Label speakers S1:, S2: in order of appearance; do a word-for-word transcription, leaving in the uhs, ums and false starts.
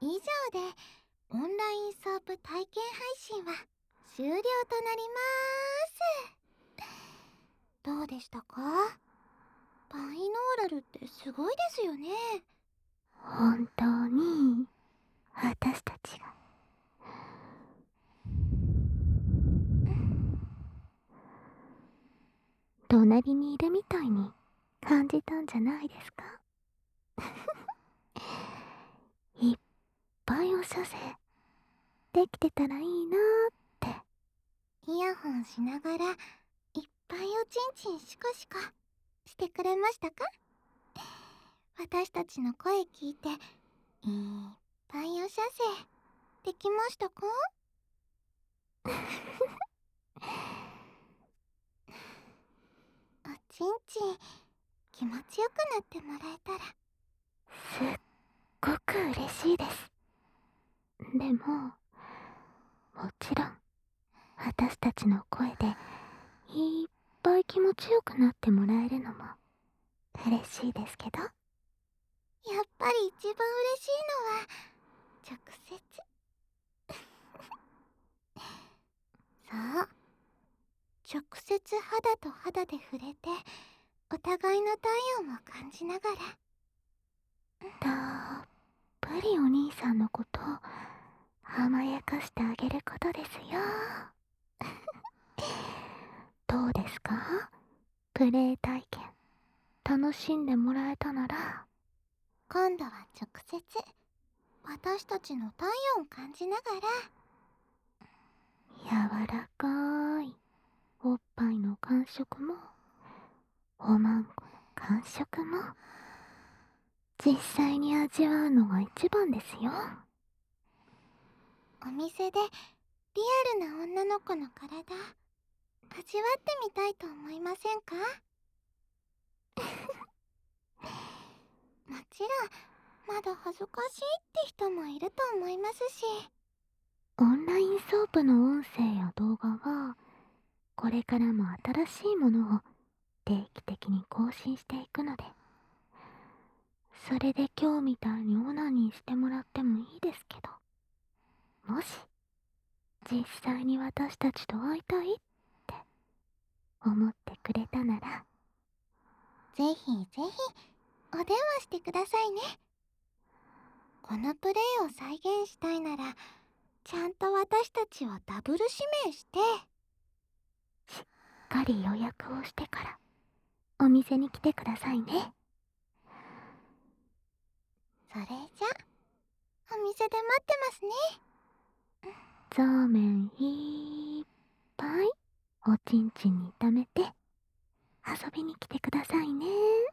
S1: 以上でオンラインソープ体験配信は終了となります。どうでしたか？バイノーラルってすごいですよね。
S2: 本当に私たちが隣にいるみたいに感じたんじゃないですか？いっぱいお射精できてたらいいなーって。
S1: イヤホンしながらいっぱいおちんちんシコシコしてくれましたか？私たちの声聞いていっぱいお射精できましたか？おちんちん気持ちよくなってもらえたら
S2: すっごく嬉しいです。でももちろん私たちの声でいっぱい気持ちよくなってもらえるのも嬉しいですけど。
S1: やっぱり一番嬉しいのは直接そう直接肌と肌で触れてお互いの体温を感じながら
S2: たっぷりお兄さんのことを甘やかしてあげることですよ。どうですか？プレイ体験楽しんでもらえたなら、
S1: 今度は直接私たちの体温を感じなが
S2: 柔らかいおっぱいの感触もおまんこの感触も実際に味わうのが一番ですよ。
S1: らお店でリアルな女の子の体味わってみたいと思いませんか？もちろんまだ恥ずかしいって人もいると思いますし、
S2: オンラインソープの音声や動画はこれからも新しいものを定期的に更新していくので、それで今日みたいにオナニーしてもらってもいいですけど、もし実際に私たちと会いたいって思ってくれたなら、
S1: ぜひぜひお電話してくださいね。このプレイを再現したいならちゃんと私たちをダブル指名して
S2: しっかり予約をしてからお店に来てくださいね。
S1: それじゃお店で待ってますね。
S2: そうめんいっぱいおちんちんに炒めて遊びに来てくださいね。